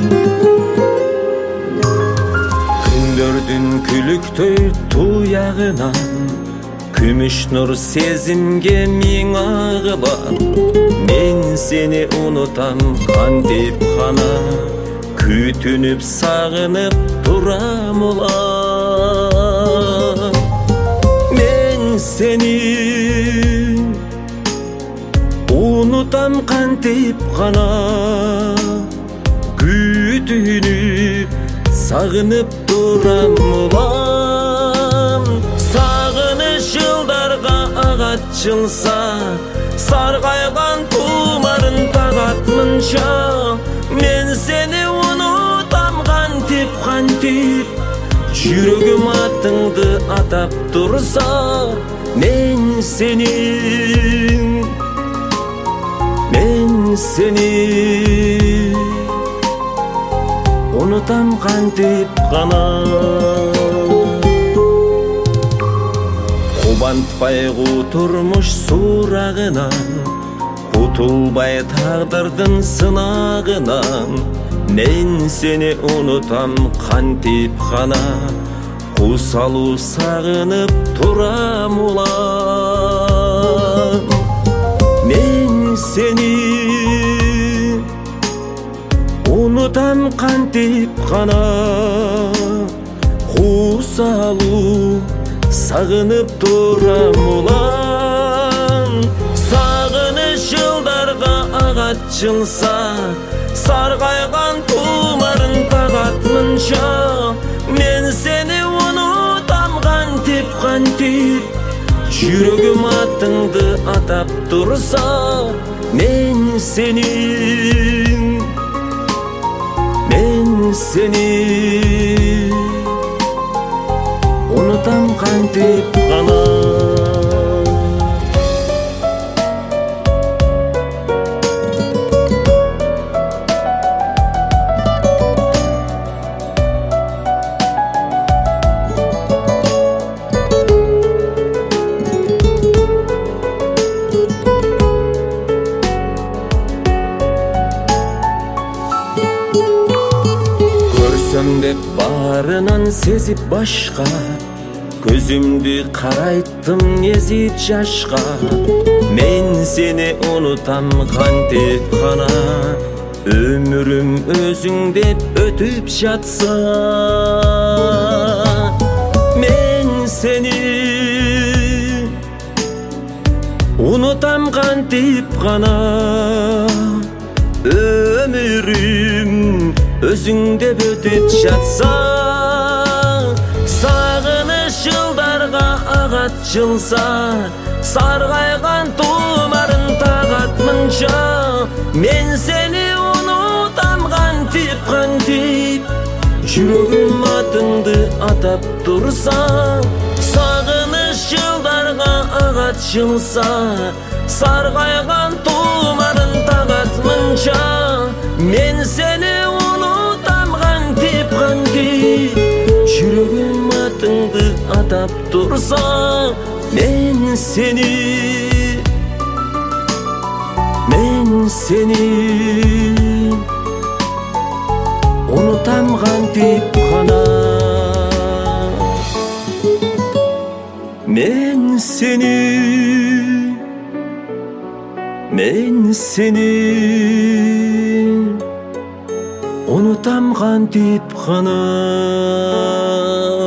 Күндөрдүн күлүктөй туягынан күмүш нур сезимге миң агылам. Мен сени унутам кантип гана, күтүнүп сагынып турам улам. Мен сени унутам кантип гана, күтүнүп сагынып турам улам. Сагыныш жылдарга агачылса, саргайган тумарын тагатмынча, мен сени унутам кантип кантип. Жүрөгүм атыңды атап турса, мен сени унутам кантип гана. Кубантпай турмуш сурагынан, кутулбай тагдырдын сынагынан, мен сени унутам кантип гана, кусалуу сагынып турам улам. Мен сени унутам кантип гана, кусалуу сагынып турам улам. Сагыныш жылдарга агачылса, саргайган тумарын тагатмынча, мен сени унутам кантип кантип. Жүрөгүм атыңды атап турса, мен сени унутам кантип гана. Көрсөм деп баарынан сезип башка, көзүмдү карайттым эзит жашка. Мен сени унутам кантип гана, өмүрүм өзүң деп өтүп жатса. Мен сени унутам кантип гана, өмүрүм өзүң деп өтүп жатса. Сагыныш жылдарга агачылса, саргайган тумарын тагатмынча, мен сени унутам кантип кантип. Жүрөгүм атыңды атап турса, сагыныш жылдарга агачылса, саргайган тумарын тагатмынча, мен сени унутам кантип кантип. Жүрөгүм атыңды атап турса, мен сени унутам кантип гана. Мен сени унутам кантип гана.